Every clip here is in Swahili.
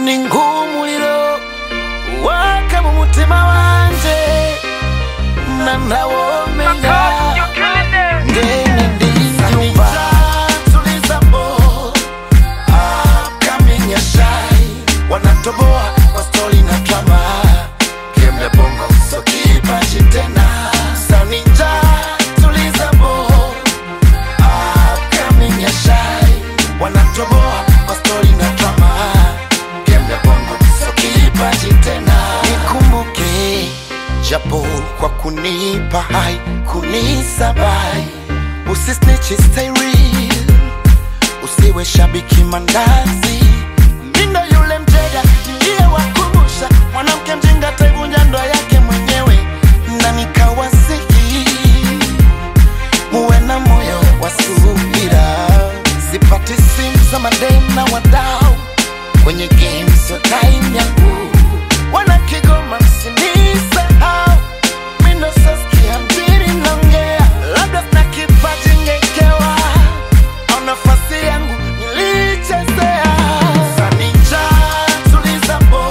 ningumuliro waka mu mutima wanje nanawomenya ngene ndiyumva tulizambo upcoming ya shy wanatoboa kwa story na drama kemle bongo so kipaji tena saninja tulizambo upcoming ya shy wanatoboa kwa story na drama kemle bongo so kipaji tena nikumbuke japo kwa kunipa hai kunisabai usisnitch stay real usiwe shabiki mandazi mindo yule mteja ndiye wakumbusha mwanamke mjinga taivunja ndoa yake mwenyewe na nikawasihi muwe na moyo wa subira sipati simu za madem na wadau kwenye games so time yangu wana Kigoma msinisahau mindo saskia mbili naongea labda sina kipaji ngekewa au nafasi yangu nilichezea saninja tulizambo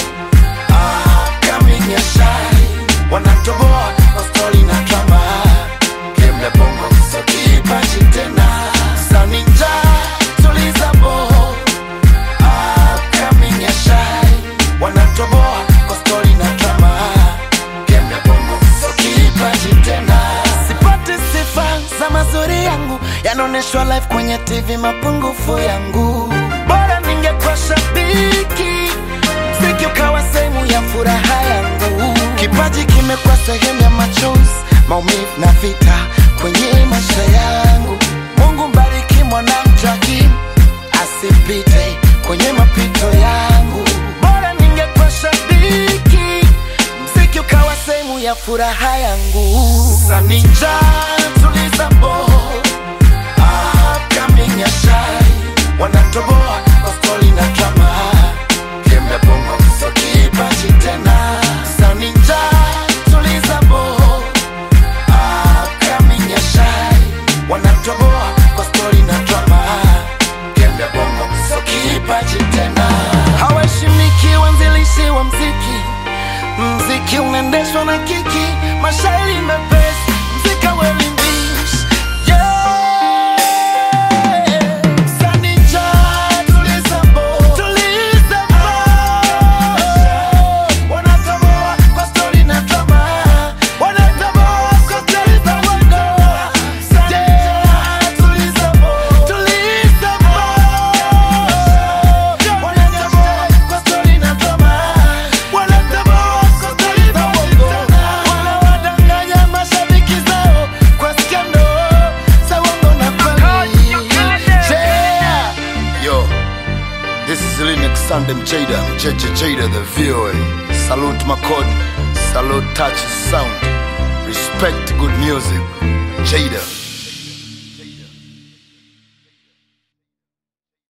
upcoming ya shy wanatoboa kwa story na drama kemle bongo so kipaji tena saninja tulizambo upcoming ya shy wanatoboa kwa story na drama kemle bongo so kipaji tena sipati sifa za mazuri yangu yanaoneshwa live kwenye TV mapungufu yangu bora ningekuwa shabiki mziki ukawa sehemu ya furaha yangu kipaji kimekuwa sehemu ya machozi maumivu na vita kwenye maisha yangu Mungu mbariki mwanangu Jackie asipite kwenye mapito yangu bora ningekuwa shabiki mziki ukawa sehemu ya furaha yangu saninja tulizambo upcoming ya shy wanatoboa kwa story na drama kemle bongo so kipaji tena saninja tulizambo upcoming ya shy wanatoboa kwa story na drama kemle bongo so kipaji tena hawaheshimiki wanzilishi wa mziki unaendeshwa na kiki mashairi mepesi mzika welimbish yeah saninja tulizambo wanatoboa kwa story na drama wanatoboa kwa story za wako saninja tulizambo wanatoboa kwa story na drama wanatoboa kwa story za wako wanawadanganya mashabiki zao kwa skando za uongo na kweli yeah yo this is Linux Sandem Jada the VOA salute Makod salute touch sound respect good music Jada